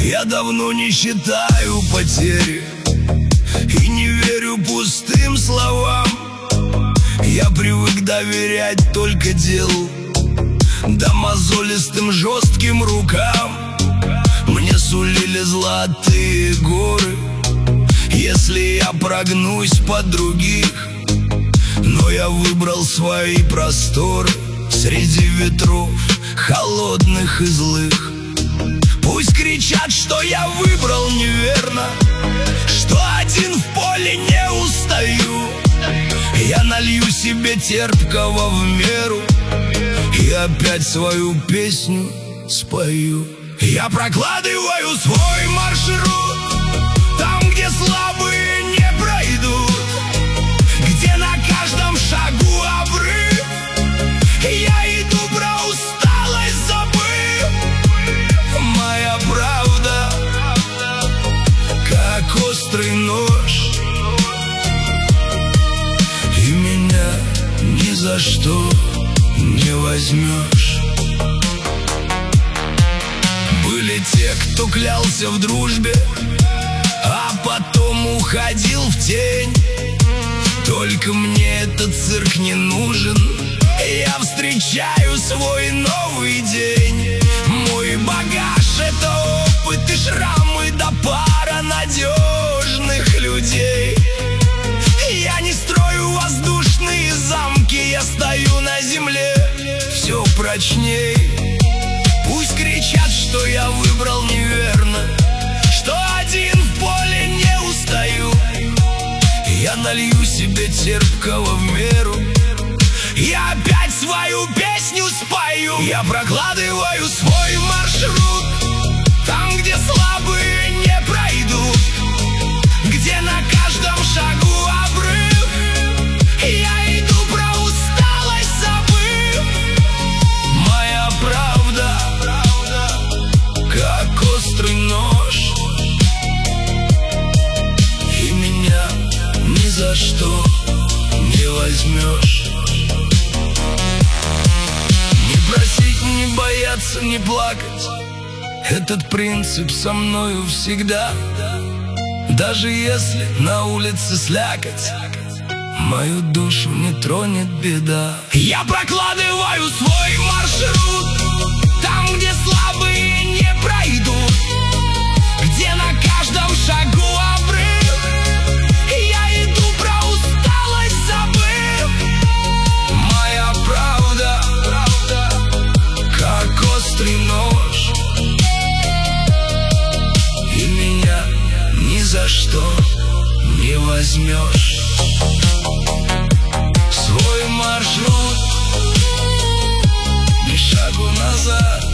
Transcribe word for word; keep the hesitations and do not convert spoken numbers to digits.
Я давно не считаю потери и не верю пустым словам. Я привык доверять только делу, да мозолистым жестким рукам. Мне сулили золотые горы, если я прогнусь под других. Но я выбрал свои просторы среди ветров холодных и злых. Пусть кричат, что я выбрал неверно, что один в поле не устаю. Я налью себе терпкого в меру и опять свою песню спою. Я прокладываю свой маршрут там, где слабые не пройдут, где на каждом шагу обрыв. Я иду, про усталость забыв. Моя правда, как острый нож, и меня ни за что не возьмешь. Были те, кто клялся в дружбе, а потом уходил в тень. Только мне этот цирк не нужен, я встречаю свой новый день. Мой багаж — это опыт и шрамы, да пара надежных людей. Я не строю воздушные замки, я стою на земле все прочней. Пусть кричат, что я выбрал неверно, что один в поле не устаю. Я налью себе терпкого в меру, я опять свою песню спою. Я прокладываю свой маршрут там, где слабые не пройдут, где на каждом шагу обрыв. Я иду, про усталость забыв. Моя правда, как острый нож, и меня ни за что не возьмешь. Не просить, не бояться, не плакать — этот принцип со мною всегда. Даже если на улице слякоть, мою душу не тронет беда. Я прокладываю свой маршрут там, где слабые не пройдут, где на каждом шагу обрыв. Я иду, про усталость забыв. Моя правда, как острый нож, и меня ни за что не возьмешь. Свой маршрут, ни шагу назад.